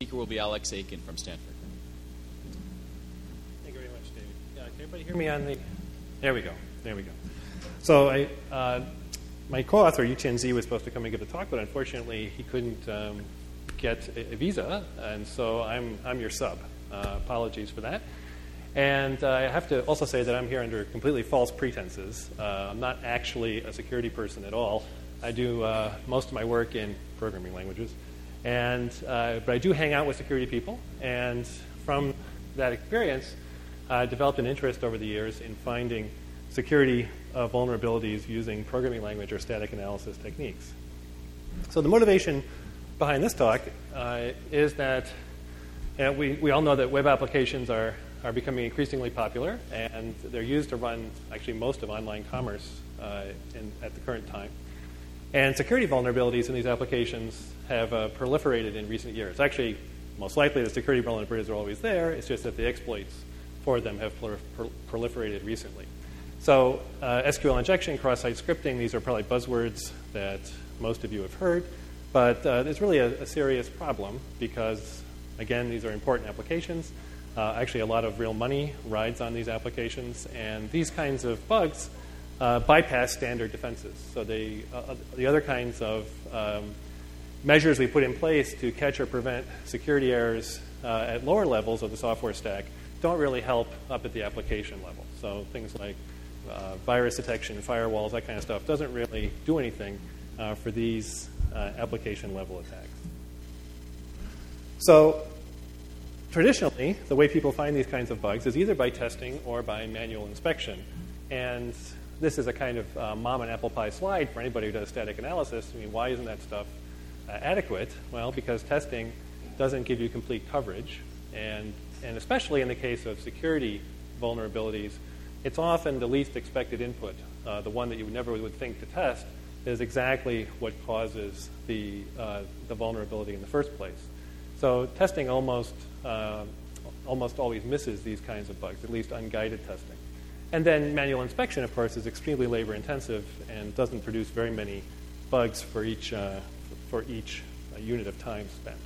speaker will be Alex Aiken from Stanford. Thank you very much, David. Can everybody hear me on the... There we go. So my co-author, Yu-Tian Zi, was supposed to come and give a talk, but unfortunately he couldn't get a visa, and so I'm your sub. Apologies for that. And I have to also say that I'm here under completely false pretenses. I'm not actually a security person at all. I do most of my work in programming languages. But I do hang out with security people. And from that experience, I developed an interest over the years in finding security vulnerabilities using programming language or static analysis techniques. So the motivation behind this talk is that we all know that web applications are becoming increasingly popular, and they're used to run actually most of online commerce at the current time. And security vulnerabilities in these applications have proliferated in recent years. Actually, most likely the security vulnerabilities are always there. It's just that the exploits for them have proliferated recently. So SQL injection, cross-site scripting, these are probably buzzwords that most of you have heard. But it's really a serious problem because, again, these are important applications. Actually, a lot of real money rides on these applications. And these kinds of bugs bypass standard defenses. So the other kinds of measures we put in place to catch or prevent security errors at lower levels of the software stack don't really help up at the application level. So things like virus detection, firewalls, that kind of stuff doesn't really do anything for these application level attacks. So traditionally, the way people find these kinds of bugs is either by testing or by manual inspection. And this is a kind of mom and apple pie slide for anybody who does static analysis. I mean, why isn't that stuff adequate? Well, because testing doesn't give you complete coverage. And especially in the case of security vulnerabilities, it's often the least expected input. The one that you never would think to test is exactly what causes the vulnerability in the first place. So testing almost always misses these kinds of bugs, at least unguided testing. And then manual inspection, of course, is extremely labor intensive and doesn't produce very many bugs for each unit of time spent.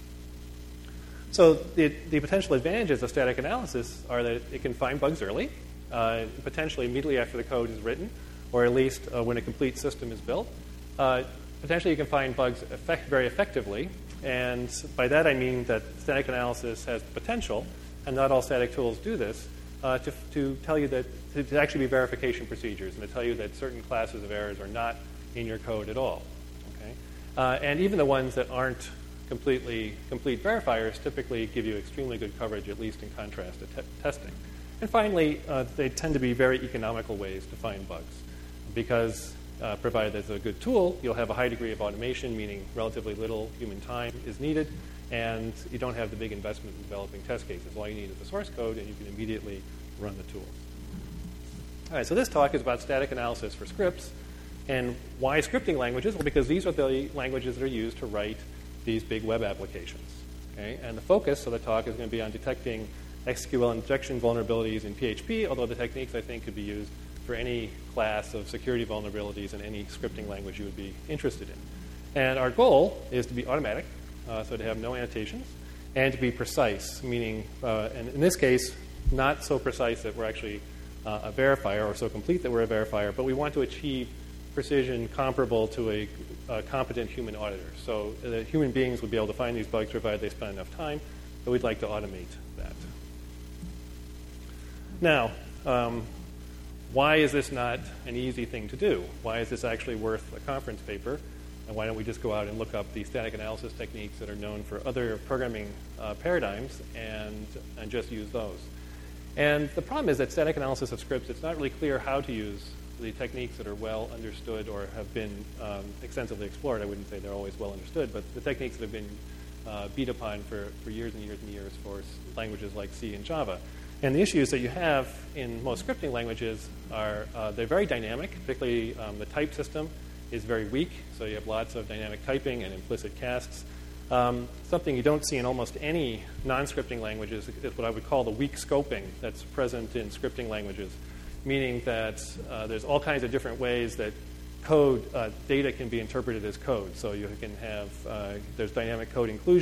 So the potential advantages of static analysis are that it can find bugs early, potentially immediately after the code is written, or at least when a complete system is built. Potentially you can find bugs very effectively, and by that I mean that static analysis has the potential, and not all static tools do this, to tell you that to actually be verification procedures and to tell you that certain classes of errors are not in your code at all. Okay? And even the ones that aren't complete verifiers typically give you extremely good coverage, at least in contrast to testing. And finally, they tend to be very economical ways to find bugs because provided there's a good tool, you'll have a high degree of automation, meaning relatively little human time is needed, and you don't have the big investment in developing test cases. All you need is the source code, and you can immediately run the tools. All right, so this talk is about static analysis for scripts. And why scripting languages? Well, because these are the languages that are used to write these big web applications. Okay? And the focus of the talk is going to be on detecting SQL injection vulnerabilities in PHP, although the techniques, I think, could be used for any class of security vulnerabilities in any scripting language you would be interested in. And our goal is to be automatic, so to have no annotations, and to be precise, meaning, and in this case, not so precise that we're actually a verifier or so complete that we're a verifier, but we want to achieve precision comparable to a competent human auditor. So the human beings would be able to find these bugs provided they spend enough time, but we'd like to automate that. Now, why is this not an easy thing to do? Why is this actually worth a conference paper? And why don't we just go out and look up the static analysis techniques that are known for other programming paradigms and just use those? And the problem is that static analysis of scripts, it's not really clear how to use the techniques that are well understood or have been extensively explored. I wouldn't say they're always well understood, but the techniques that have been beat upon for years and years and years for languages like C and Java. And the issues that you have in most scripting languages are they're very dynamic, particularly the type system is very weak, so you have lots of dynamic typing and implicit casts. Something you don't see in almost any non-scripting languages is what I would call the weak scoping that's present in scripting languages, meaning that there's all kinds of different ways that data can be interpreted as code. So you can have, there's dynamic code inclusion,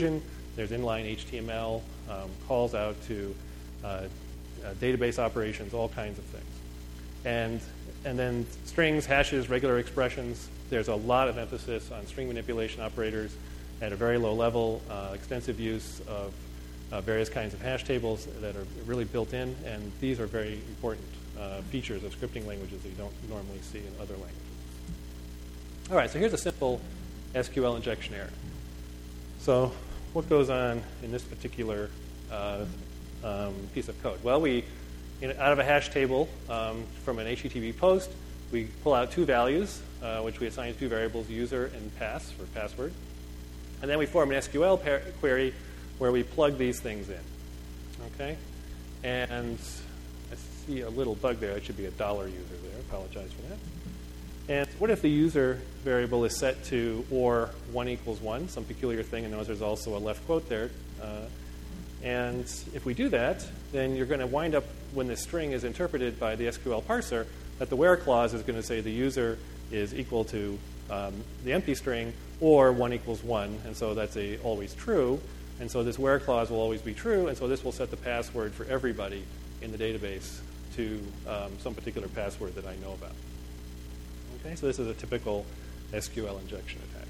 There's inline HTML, calls out to database operations, all kinds of things. And then strings, hashes, regular expressions. There's a lot of emphasis on string manipulation operators at a very low level, extensive use of various kinds of hash tables that are really built in, and these are very important features of scripting languages that you don't normally see in other languages. All right, so here's a simple SQL injection error. So what goes on in this particular piece of code? Well, out of a hash table from an HTTP post, we pull out two values, which we assign to two variables, user and pass, for password. And then we form an SQL query where we plug these things in. Okay? And I see a little bug there. It should be a $user there. Apologize for that. And what if the user variable is set to or 1 equals 1, some peculiar thing, and notice there's also a left quote there. And if we do that, then you're going to wind up, when this string is interpreted by the SQL parser, that the where clause is going to say the user is equal to the empty string or 1 equals 1, and so that's always true. And so this where clause will always be true, and so this will set the password for everybody in the database to some particular password that I know about. Okay, so this is a typical SQL injection attack.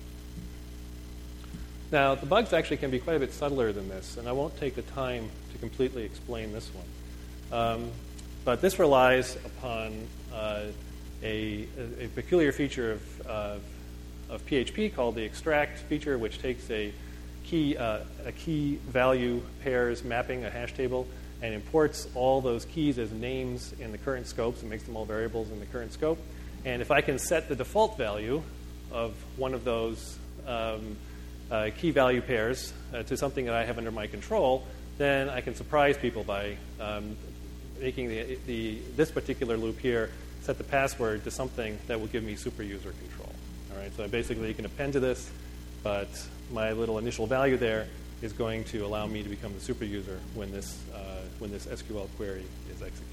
Now, the bugs actually can be quite a bit subtler than this, and I won't take the time to completely explain this one. But this relies upon a peculiar feature of PHP called the extract feature, which takes a key value pairs mapping, a hash table, and imports all those keys as names in the current scopes and makes them all variables in the current scope. And if I can set the default value of one of those key value pairs to something that I have under my control, then I can surprise people by making this particular loop here set the password to something that will give me super user control. All right, so basically you can append to this, but my little initial value there is going to allow me to become the super user when this SQL query is executed.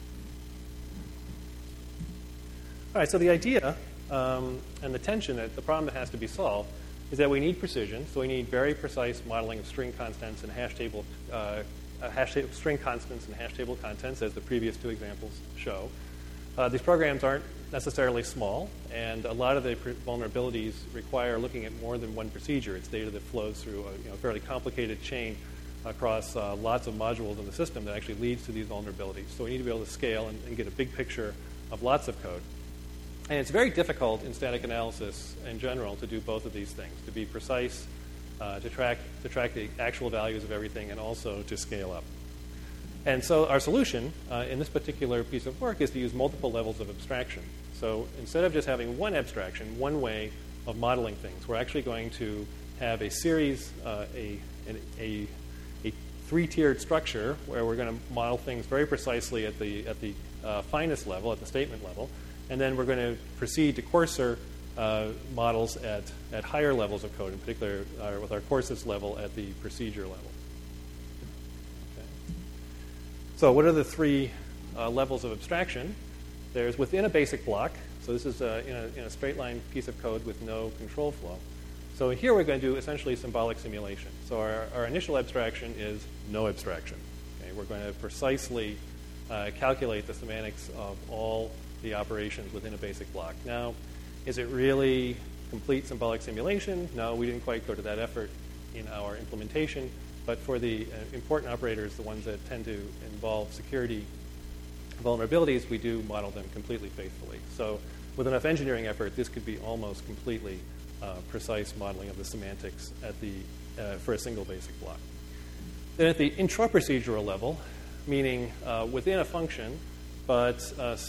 All right, so the idea and the tension, the problem that has to be solved, is that we need precision. So we need very precise modeling of string constants and string constants and hash table contents, as the previous two examples show. These programs aren't necessarily small, and a lot of the vulnerabilities require looking at more than one procedure. It's data that flows through a fairly complicated chain across lots of modules in the system that actually leads to these vulnerabilities. So we need to be able to scale and get a big picture of lots of code. And it's very difficult in static analysis in general to do both of these things, to be precise, to track the actual values of everything, and also to scale up. And so our solution in this particular piece of work is to use multiple levels of abstraction. So instead of just having one abstraction, one way of modeling things, we're actually going to have a series, a three-tiered structure where we're going to model things very precisely at the finest level, at the statement level, and then we're going to proceed to coarser models at higher levels of code, in particular with our coarsest level at the procedure level. Okay. So what are the three levels of abstraction? There's within a basic block. So this is in a straight line piece of code with no control flow. So here we're going to do essentially symbolic simulation. So our initial abstraction is no abstraction. Okay. We're going to precisely calculate the semantics of all the operations within a basic block. Now, is it really complete symbolic simulation? No, we didn't quite go to that effort in our implementation. But for the important operators, the ones that tend to involve security vulnerabilities, we do model them completely faithfully. So with enough engineering effort, this could be almost completely precise modeling of the semantics for a single basic block. Then at the intra-procedural level, meaning within a function, but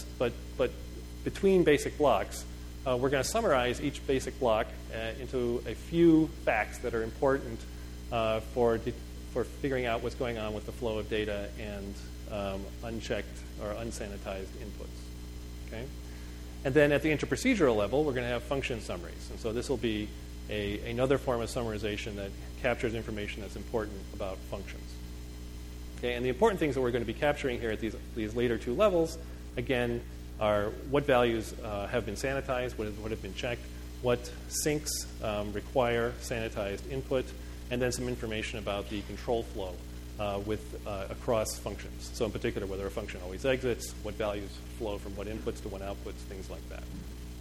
between basic blocks, we're going to summarize each basic block into a few facts that are important for figuring out what's going on with the flow of data and unchecked or unsanitized inputs. Okay? And then at the interprocedural level, we're going to have function summaries. And so this will be another form of summarization that captures information that's important about functions. Okay, and the important things that we're going to be capturing here at these later two levels, again, are what values have been sanitized, what have been checked, what sinks require sanitized input, and then some information about the control flow across functions. So in particular, whether a function always exits, what values flow from what inputs to what outputs, things like that.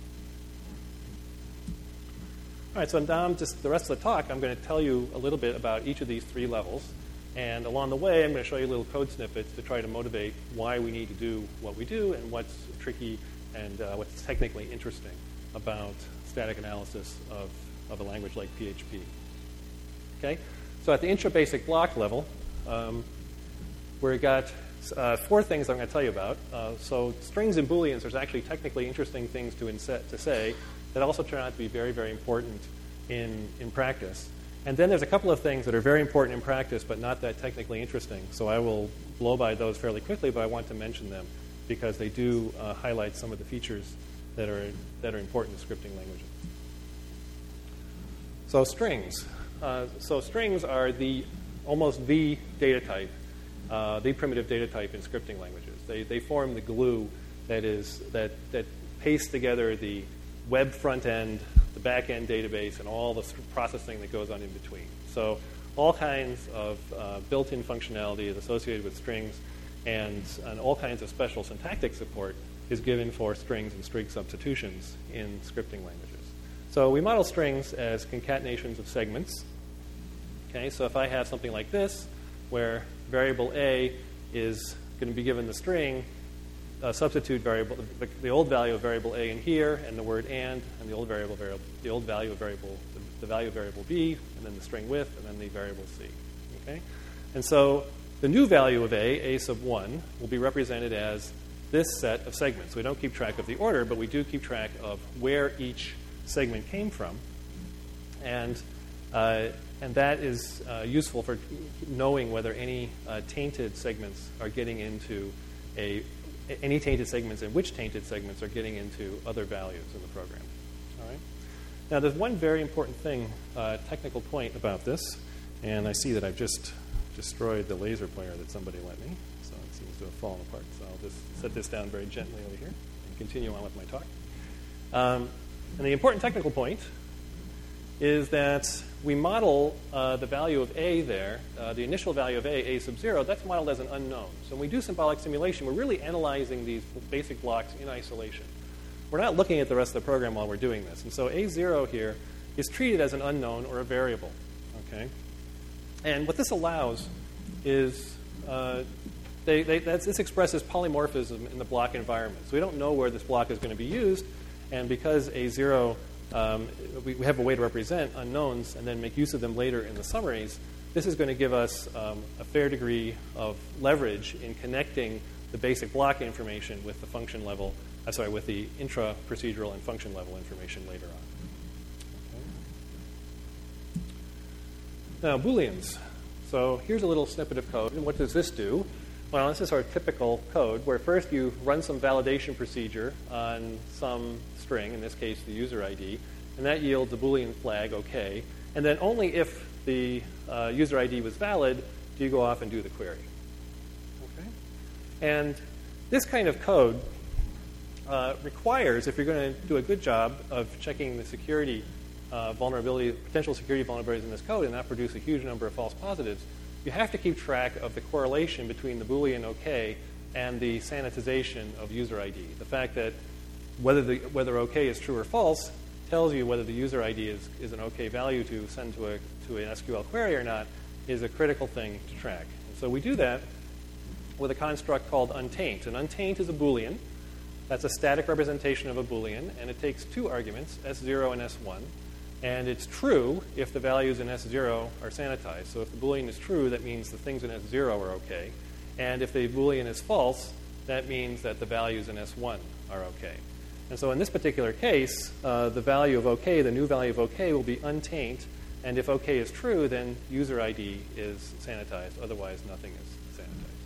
All right, so now just the rest of the talk, I'm going to tell you a little bit about each of these three levels. And along the way, I'm going to show you little code snippets to try to motivate why we need to do what we do and what's tricky and what's technically interesting about static analysis of a language like PHP. Okay? So at the intra-basic block level, we've got 4 things I'm going to tell you about. So strings and booleans, there's actually technically interesting things to say that also turn out to be very, very important in practice. And then there's a couple of things that are very important in practice but not that technically interesting. So I will blow by those fairly quickly, but I want to mention them because they do highlight some of the features that are important to scripting languages. So strings. Strings are almost the data type, the primitive data type in scripting languages. They form the glue that pastes together the web front end, the back end database, and all the processing that goes on in between. So all kinds of built-in functionality is associated with strings, and all kinds of special syntactic support is given for strings and string substitutions in scripting languages. So we model strings as concatenations of segments. Okay, so if I have something like this, where variable A is going to be given the string, substitute variable, the old value of variable A in here, and the word and the old value of variable B, and then the string with, and then the variable C. Okay, and so the new value of A sub 1, will be represented as this set of segments. We don't keep track of the order, but we do keep track of where each segment came from, and that is useful for knowing whether any tainted segments are getting into any tainted segments and which tainted segments are getting into other values in the program. All right. Now, there's one very important thing, technical point about this, and I see that I've just destroyed the laser pointer that somebody lent me, so it seems to have fallen apart. So I'll just set this down very gently over here and continue on with my talk. And the important technical point is that we model the value of A there, the initial value of A sub 0, that's modeled as an unknown. So when we do symbolic simulation, we're really analyzing these basic blocks in isolation. We're not looking at the rest of the program while we're doing this. And so A0 here is treated as an unknown or a variable. Okay? And what this allows is this expresses polymorphism in the block environment. So we don't know where this block is going to be used, and because A0 we have a way to represent unknowns and then make use of them later in the summaries, this is going to give us a fair degree of leverage in connecting the basic block information with the function level, with the intra-procedural and function level information later on. Okay. Now, Booleans. So here's a little snippet of code. And what does this do? Well, this is our typical code where first you run some validation procedure on some string, in this case the user ID, and that yields a Boolean flag, OK. And then only if the user ID was valid do you go off and do the query. Okay? And this kind of code requires, if you're going to do a good job of checking the security potential security vulnerabilities in this code and not produce a huge number of false positives, you have to keep track of the correlation between the Boolean OK and the sanitization of user ID. The fact that whether OK is true or false tells you whether the user ID is an OK value to send to an SQL query or not is a critical thing to track. And so we do that with a construct called untaint. An untaint is a Boolean. That's a static representation of a Boolean, and it takes 2 arguments, S0 and S1. And it's true if the values in S0 are sanitized. So if the Boolean is true, that means the things in S0 are OK. And if the Boolean is false, that means that the values in S1 are OK. And so in this particular case, the value of OK, the new value of OK, will be untaint. And if OK is true, then user ID is sanitized. Otherwise, nothing is sanitized.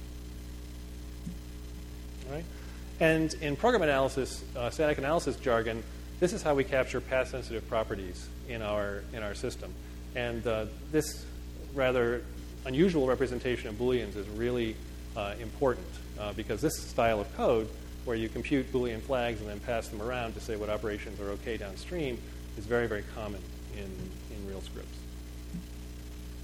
All right? And in program analysis, static analysis jargon, this is how we capture path-sensitive properties in our system. And this rather unusual representation of Booleans is really important because this style of code, where you compute Boolean flags and then pass them around to say what operations are OK downstream, is very, very common in real scripts.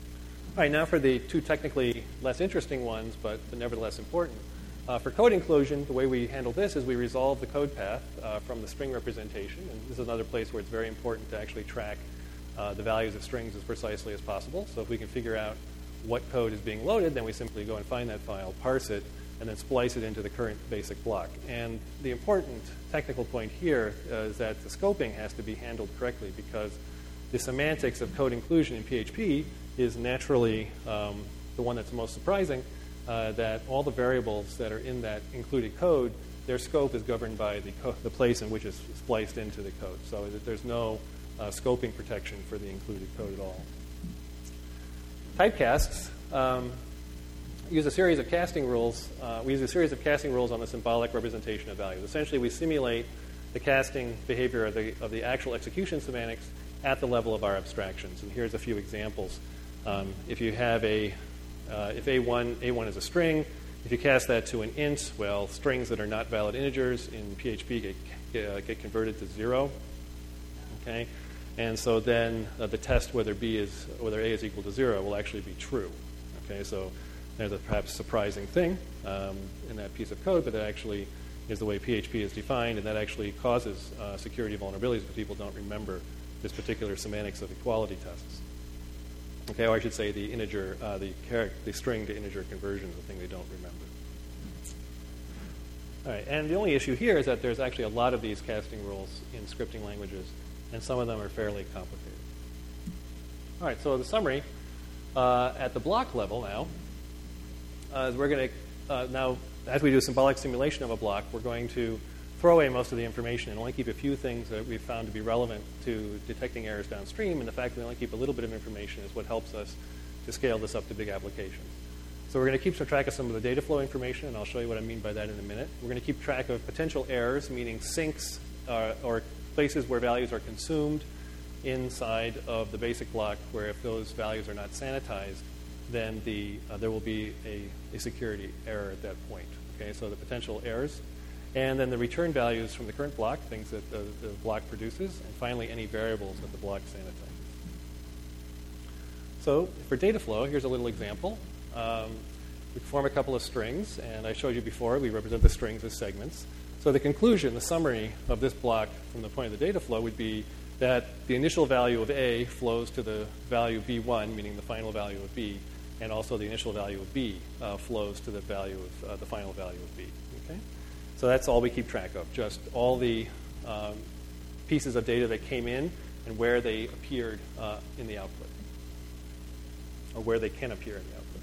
right, now for the two technically less interesting ones, but nevertheless important. For code inclusion, the way we handle this is we resolve the code path from the string representation. And this is another place where it's very important to actually track the values of strings as precisely as possible. So if we can figure out what code is being loaded, then we simply go and find that file, parse it, and then splice it into the current basic block. And the important technical point here is that the scoping has to be handled correctly, because the semantics of code inclusion in PHP is naturally the one that's most surprising, that all the variables that are in that included code, their scope is governed by the place in which it's spliced into the code. So there's no scoping protection for the included code at all. Typecasts use a series of casting rules. We use a series of casting rules on the symbolic representation of values. Essentially, we simulate the casting behavior of the actual execution semantics at the level of our abstractions. And here's a few examples. If you have if A1 is a string, if you cast that to an int, well, strings that are not valid integers in PHP get converted to 0. Okay, and so then the test whether A is equal to 0 will actually be true. Okay, so there's a perhaps surprising thing in that piece of code, but that actually is the way PHP is defined, and that actually causes security vulnerabilities if people don't remember this particular semantics of equality tests. Okay, or I should say the integer, the string to integer conversion is the thing they don't remember. All right, and the only issue here is that there's actually a lot of these casting rules in scripting languages, and some of them are fairly complicated. All right, so the summary at the block level now is we're going to now, as we do symbolic simulation of a block, we're going to throw away most of the information and only keep a few things that we've found to be relevant to detecting errors downstream. And the fact that we only keep a little bit of information is what helps us to scale this up to big applications. So we're going to keep some track of some of the data flow information, and I'll show you what I mean by that in a minute. We're going to keep track of potential errors, meaning sinks or places where values are consumed inside of the basic block, where if those values are not sanitized, then there will be a security error at that point. Okay, so the potential errors. And then the return values from the current block, things that the block produces, and finally any variables that the block sanitizes. So for data flow, here's a little example. We form a couple of strings, and I showed you before, we represent the strings as segments. So the conclusion, the summary of this block from the point of the data flow would be that the initial value of A flows to the value B1, meaning the final value of B, and also the initial value of B flows to the value of the final value of B. Okay? So that's all we keep track of, just all the pieces of data that came in and where they appeared in the output, or where they can appear in the output.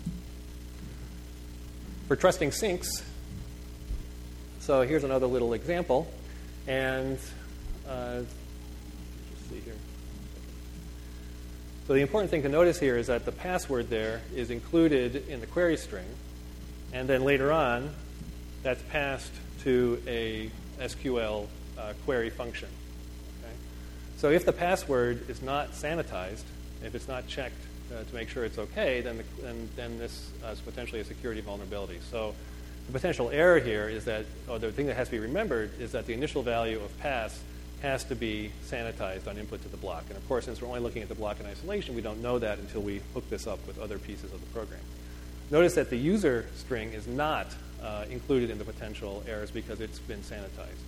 For trusting sinks, so here's another little example, and let's see here. So the important thing to notice here is that the password there is included in the query string, and then later on, that's passed to a SQL query function. Okay? So if the password is not sanitized, if it's not checked to make sure it's okay, then this is potentially a security vulnerability. So the potential error here is that, or the thing that has to be remembered is that the initial value of pass has to be sanitized on input to the block. And of course, since we're only looking at the block in isolation, we don't know that until we hook this up with other pieces of the program. Notice that the user string is not included in the potential errors because it's been sanitized.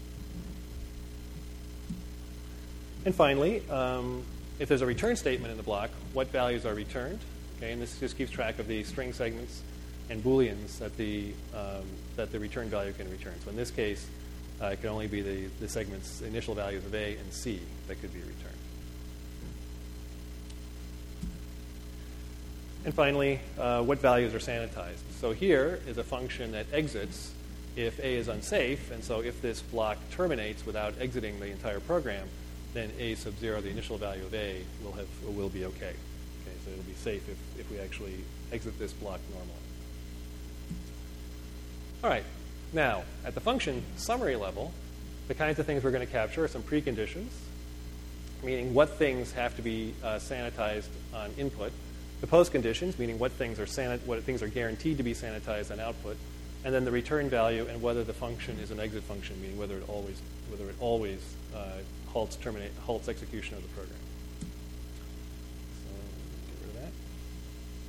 And finally, if there's a return statement in the block, what values are returned? Okay, and this just keeps track of the string segments and booleans that the return value can return. So in this case, it can only be the segment's initial values of A and C that could be returned. And finally, what values are sanitized? So here is a function that exits if A is unsafe, and so if this block terminates without exiting the entire program, then A sub 0, the initial value of A, will be okay. Okay, so it'll be safe if we actually exit this block normally. All right, now at the function summary level, the kinds of things we're going to capture are some preconditions, meaning what things have to be sanitized on input. The postconditions, meaning what things are guaranteed to be sanitized on output, and then the return value and whether the function is an exit function, meaning whether it always halts execution of the program. So get rid of that.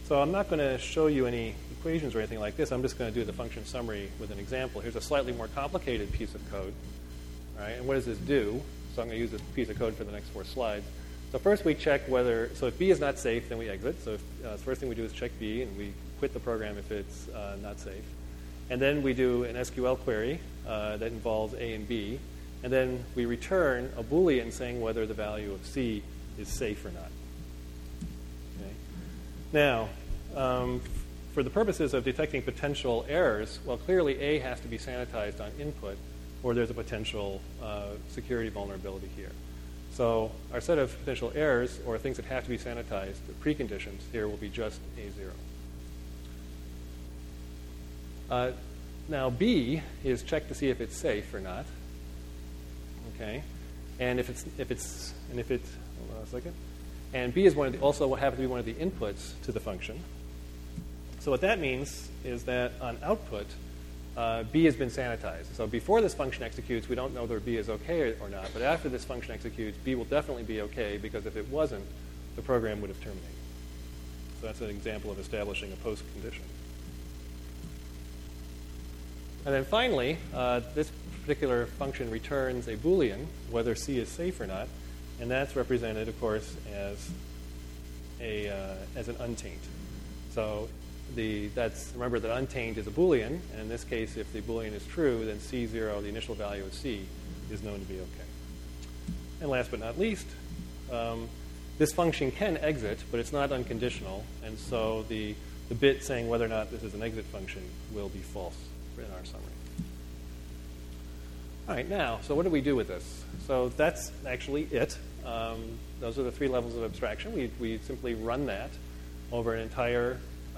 So I'm not going to show you any equations or anything like this. I'm just going to do the function summary with an example. Here's a slightly more complicated piece of code. All right, and what does this do? So I'm going to use this piece of code for the next 4 slides. So first we check whether, so if B is not safe, then we exit. So the first thing we do is check B, and we quit the program if it's not safe. And then we do an SQL query that involves A and B. And then we return a Boolean saying whether the value of C is safe or not. Okay. Now, for the purposes of detecting potential errors, well, clearly A has to be sanitized on input, or there's a potential security vulnerability here. So our set of potential errors, or things that have to be sanitized, the preconditions here will be just A0. Now B is checked to see if it's safe or not. Okay, and if it's hold on a second. And B is also happens to be one of the inputs to the function. So what that means is that on output, B has been sanitized. So before this function executes, we don't know whether B is okay or not. But after this function executes, B will definitely be okay, because if it wasn't, the program would have terminated. So that's an example of establishing a post condition. And then finally, this particular function returns a Boolean, whether C is safe or not. And that's represented, of course, as an untaint. So remember that untaint is a Boolean, and in this case, if the Boolean is true, then C0, the initial value of C, is known to be okay. And last but not least, this function can exit, but it's not unconditional, and so the bit saying whether or not this is an exit function will be false in our summary. All right, now, so what do we do with this? So that's actually it. Those are the 3 levels of abstraction. We simply run that over an entire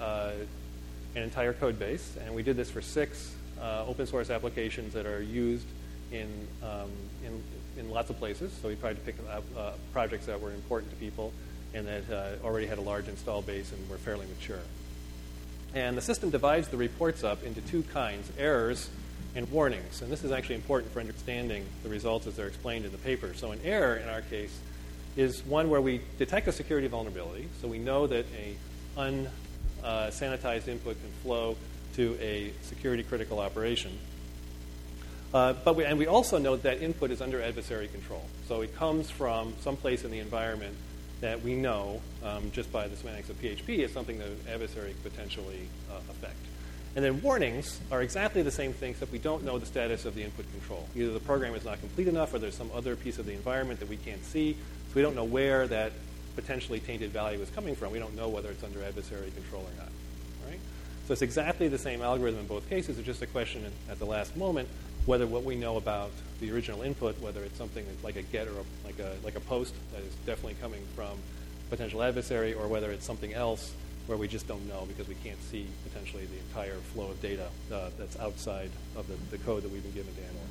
code base, and we did this for 6 open source applications that are used in lots of places. So we tried to pick up projects that were important to people and that already had a large install base and were fairly mature. And the system divides the reports up into 2 kinds: errors and warnings. And this is actually important for understanding the results as they're explained in the paper. So an error, in our case, is one where we detect a security vulnerability. So we know that a sanitized input can flow to a security critical operation. But we also know that input is under adversary control. So it comes from some place in the environment that we know, just by the semantics of PHP, is something that an adversary could potentially affect. And then warnings are exactly the same thing, except we don't know the status of the input control. Either the program is not complete enough, or there's some other piece of the environment that we can't see. So we don't know where that potentially tainted value is coming from. We don't know whether it's under adversary control or not. All right? So it's exactly the same algorithm in both cases. It's just a question at the last moment whether what we know about the original input, whether it's something like a get or like a post that is definitely coming from potential adversary, or whether it's something else where we just don't know because we can't see potentially the entire flow of data that's outside of the code that we've been given to analyze.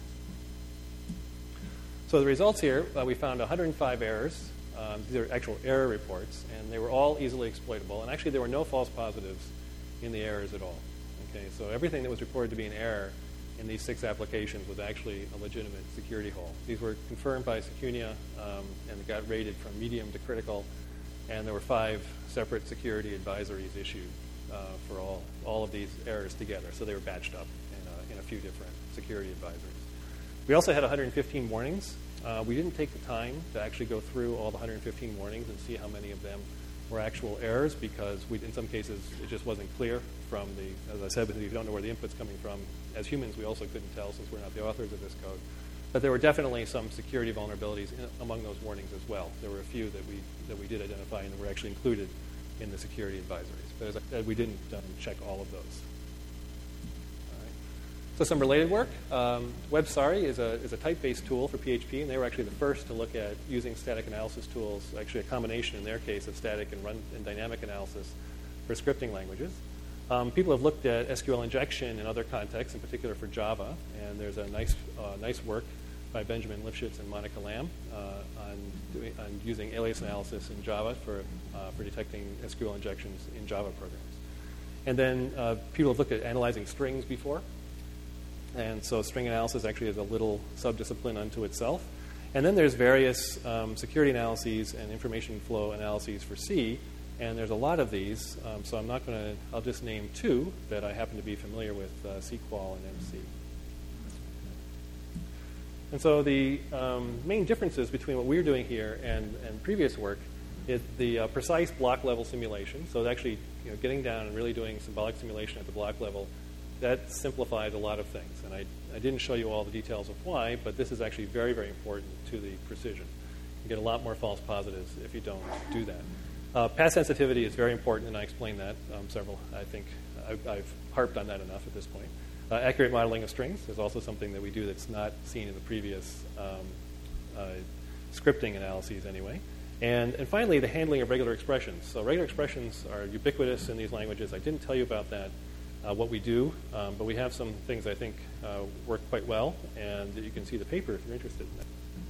So the results here, we found 105 errors. These are actual error reports, and they were all easily exploitable. And actually, there were no false positives in the errors at all. Okay, so everything that was reported to be an error in these 6 applications was actually a legitimate security hole. These were confirmed by Secunia and got rated from medium to critical. And there were 5 separate security advisories issued for all of these errors together. So they were batched up in a few different security advisories. We also had 115 warnings. We didn't take the time to actually go through all the 115 warnings and see how many of them were actual errors, because in some cases it just wasn't clear from as I said, because you don't know where the input's coming from. As humans, we also couldn't tell, since we're not the authors of this code. But there were definitely some security vulnerabilities among those warnings as well. There were a few that we did identify and that were actually included in the security advisories. But as I said, we didn't check all of those. All right. So some related work. WebSari is a type-based tool for PHP, and they were actually the first to look at using static analysis tools, actually a combination in their case of static and dynamic analysis for scripting languages. People have looked at SQL injection in other contexts, in particular for Java, and there's a nice work by Benjamin Lifshitz and Monica Lamb on using alias analysis in Java for detecting SQL injections in Java programs. And then people have looked at analyzing strings before, and so string analysis actually is a little subdiscipline unto itself. And then there's various security analyses and information flow analyses for C, And there's a lot of these, so I'm not going to, I'll just name two that I happen to be familiar with, CQual and MC. And so the main differences between what we're doing here and previous work is the precise block level simulation. So actually, getting down and really doing symbolic simulation at the block level, that simplifies a lot of things. And I didn't show you all the details of why, but this is actually very, very important to the precision. You get a lot more false positives if you don't do that. Path sensitivity is very important, and I explained that I think I've harped on that enough at this point. Accurate modeling of strings is also something that we do that's not seen in the previous scripting analyses anyway. And finally, the handling of regular expressions. So regular expressions are ubiquitous in these languages. I didn't tell you about that, what we do, but we have some things I think work quite well, and you can see the paper if you're interested in that.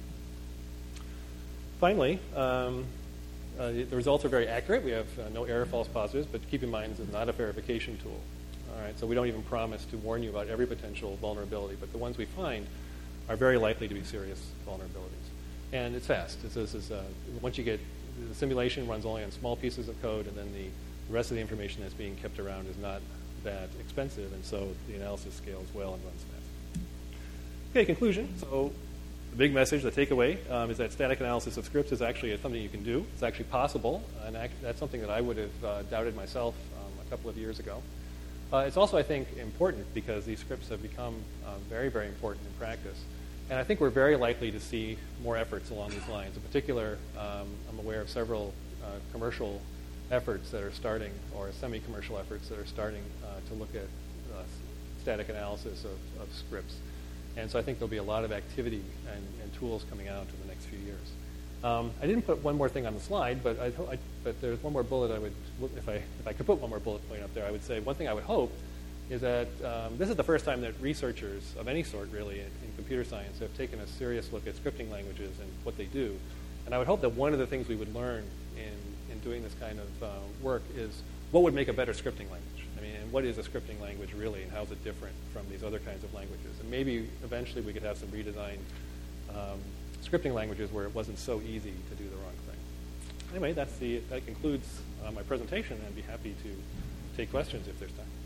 Finally, the results are very accurate. We have no error false positives, but keep in mind this is not a verification tool. All right, so we don't even promise to warn you about every potential vulnerability, but the ones we find are very likely to be serious vulnerabilities. And it's fast. Once you get the simulation runs only on small pieces of code, and then the rest of the information that's being kept around is not that expensive, and so the analysis scales well and runs fast. Okay, conclusion. So the big message, the takeaway, is that static analysis of scripts is actually something you can do. It's actually possible, and that's something that I would have doubted myself a couple of years ago. It's also, I think, important because these scripts have become very, very important in practice. And I think we're very likely to see more efforts along these lines. In particular, I'm aware of several commercial efforts that are starting, or semi-commercial efforts that are starting to look at static analysis of scripts. And so I think there'll be a lot of activity and tools coming out in the next few years. I didn't put one more thing on the slide, but there's one more bullet I would, if I could put one more bullet point up there, I would say one thing I would hope is that this is the first time that researchers of any sort, really, in computer science have taken a serious look at scripting languages and what they do. And I would hope that one of the things we would learn in doing this kind of work is what would make a better scripting language. I mean, and what is a scripting language really, and how is it different from these other kinds of languages? And maybe eventually we could have some redesigned scripting languages where it wasn't so easy to do the wrong thing. Anyway, that concludes my presentation, and I'd be happy to take questions if there's time.